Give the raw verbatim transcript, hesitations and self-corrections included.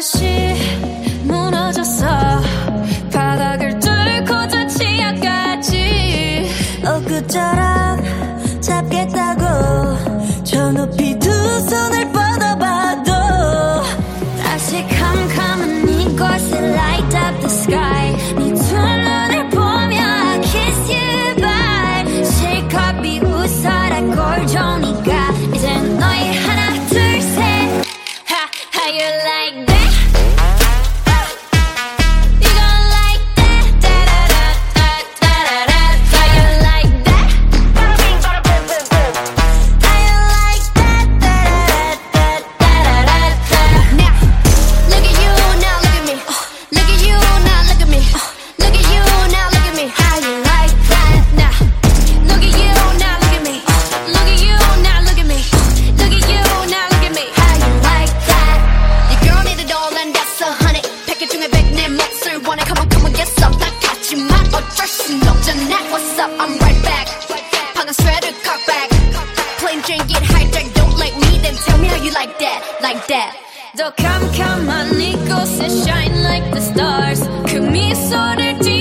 하듯이 무너졌어. 바닥을 뚫고 저 지하까지. 엊그처럼 잡겠다고 저 높이 두 손을 뻗어봐도 다시 캄캄한 이곳에 light up the sky. 네 두 눈을 보며 I kiss you bye. 실컷 비웃어라 꼴좋으니까 이젠 너희 하나 둘 셋. Ha, how you like that? You gon' like that? Da-da-da-da-da-da-da. How you like that? How you like that? Da-da-da-da-da-da-da. Now, look at you, now look at me. Look at you, now look at me. Look at you, now look at me. How you like that? Now, look at you, now look at me. Look at you, now look at me. Look at you, now look at me. How you like that? Your girl need it all and that's a hundred. 패킷 중에 백 내 몫을 원해. Come on, come on, get some. 나 같지만 어쩔 순 없잖아. What's up? I'm right back. 방금 sweater cock back. Plain Jane get hijacked. Don't like me, then tell me how you like that, like that. 더 캄캄한 이곳에 shine like the stars. 그 미소를 띄